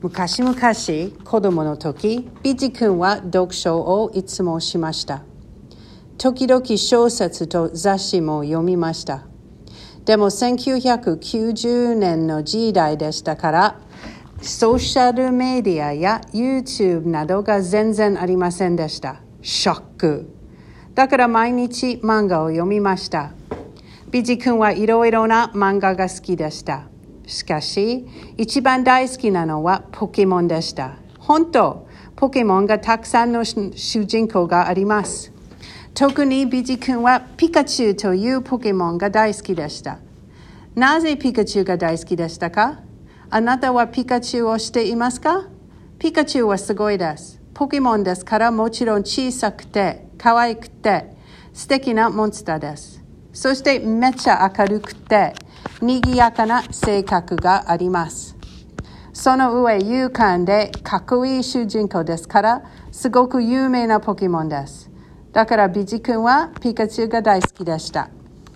昔々子供の時、ビジ君は読書をいつもしました。時々小説と雑誌も読みました。でも1990年の時代でしたから、ソーシャルメディアや YouTube などが全然ありませんでした。ショック。だから毎日漫画を読みました。ビジ君はいろいろな漫画が好きでした。しかし、一番大好きなのはポケモンでした。本当、ポケモンがたくさんの主人公があります。特にビジ君はピカチュウというポケモンが大好きでした。なぜピカチュウが大好きでしたか？あなたはピカチュウを知っていますか？ピカチュウはすごいです。ポケモンですからもちろん小さくて、可愛くて、素敵なモンスターです。そしてめっちゃ明るくて、賑やかな性格があります。その上、勇敢でかっこいい主人公ですから、すごく有名なポケモンです。だからビジ君はピカチュウが大好きでした。